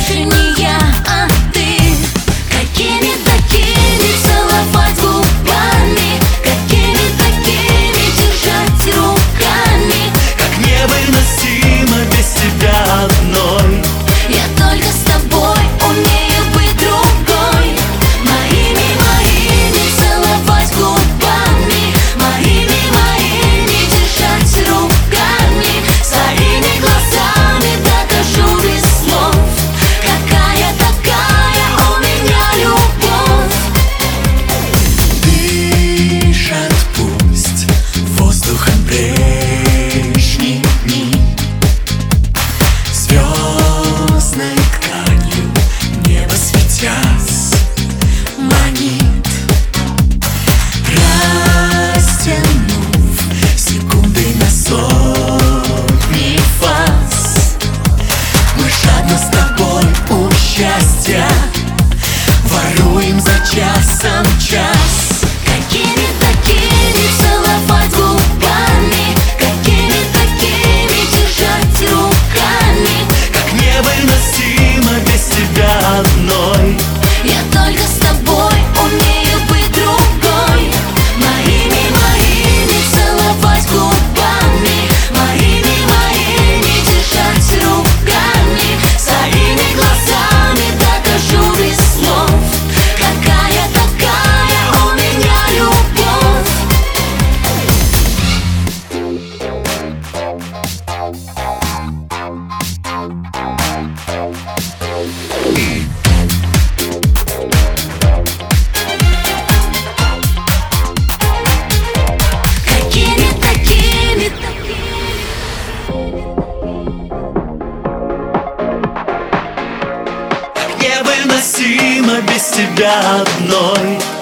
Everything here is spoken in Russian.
больше не я, а ты. Какими такими целовать губами, какими такими держать руками. Как невыносимо без тебя одной. Я только с тобой умею быть другой. Моими целовать губами, моими держать руками. Своими глазами докажу без слов, какая такая у меня любовь. Дышат пусть воздухом прежние дни, звездной тканью небо светясь манит, растянув секунды на сотни фаз. Мы жадно с тобой у счастья воруем за часом час. Какими такими целовать губами, какими такими держать руками. Как невыносимо без тебя одной. Я только с тобой умею быть другой. Моими целовать губами, моими держать руками. Своими глазами докажу без слов, какая такая у меня любовь. Какими такими Невыносимо без тебя одной.